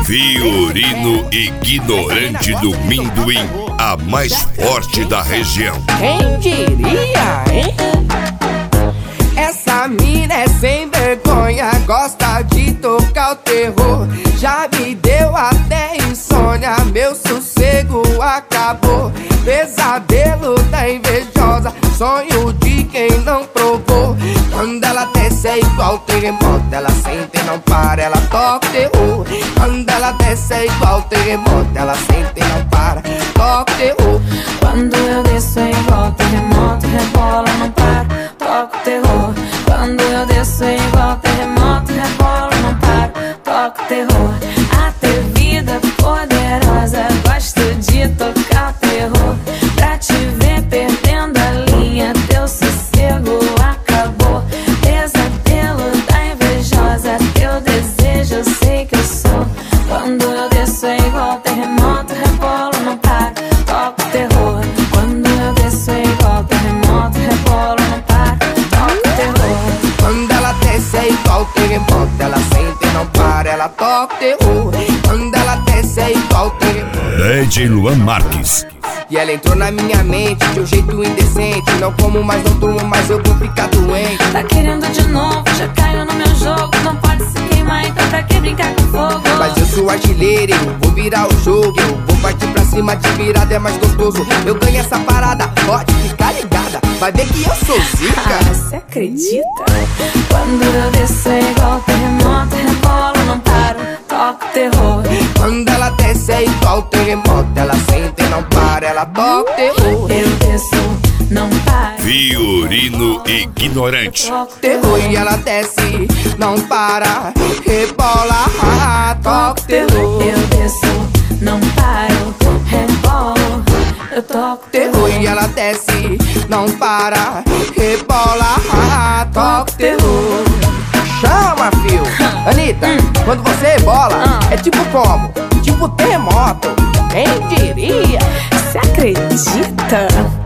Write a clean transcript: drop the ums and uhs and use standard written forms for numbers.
Fiorino ignorante do Minduim, a mais forte da região. Quem diria, hein? Essa mina é sem vergonha, gosta de tocar o terror. Já me deu até insônia, meu sossego acabou. Pesadelo da invejosa, sonho de quem não provou. Quando ela desce é igual terremoto, ela sente e não para, ela toca o terror. Quando ela desce é igual terremoto, ela sente e não para, toca o terror. Quando eu desço é igual terremoto, rebola, não para, toca o terror. Quando eu desço é igual terremoto, rebola, não para, toca o terror. Atrevida, poderosa, gosto de tocar o terror. Pra te ver perdendo a linha, teu sossego acabou. Pesadelo da invejosa, teu desejo eu sei que eu sou. Quando eu desço é igual terremoto, rebola, não para, toca o terror. Quando eu desço é igual terremoto, rebola, não para, toca o terror. Quando ela desce é igual terremoto, ela sente e não para, ela toca o terror. Quando ela desce é igual terremoto. DJ Luan Marques. E ela entrou na minha mente de um jeito indecente. Não como mais, não durmo mais, eu vou ficar doente. Tá querendo de novo, já caiu no meu jogo. Não pode se queimar, então pra que brincar com fogo? Mas eu sou artilheiro, eu vou virar o jogo. Eu vou partir pra cima, de virada é mais gostoso. Eu ganho essa parada, pode ficar ligada. Vai ver que eu sou zica. Ah, você acredita? Quando eu desço é igual terremoto, rebola, não paro, toca o terror. Quando ela desce é igual terremoto, ela sente e não para, ela toca o terror. Eu desço, não paro, Fiorino ignorante. toca o Terror e ela desce, não para, rebola, toca o terror. Eu desço, não paro, rebolo, eu toco o Terror e ela desce, não para, rebola, toca o terror. Chama, fio. Anitta, quando você rebola, é tipo como? Tipo terremoto. Quem diria? Você acredita?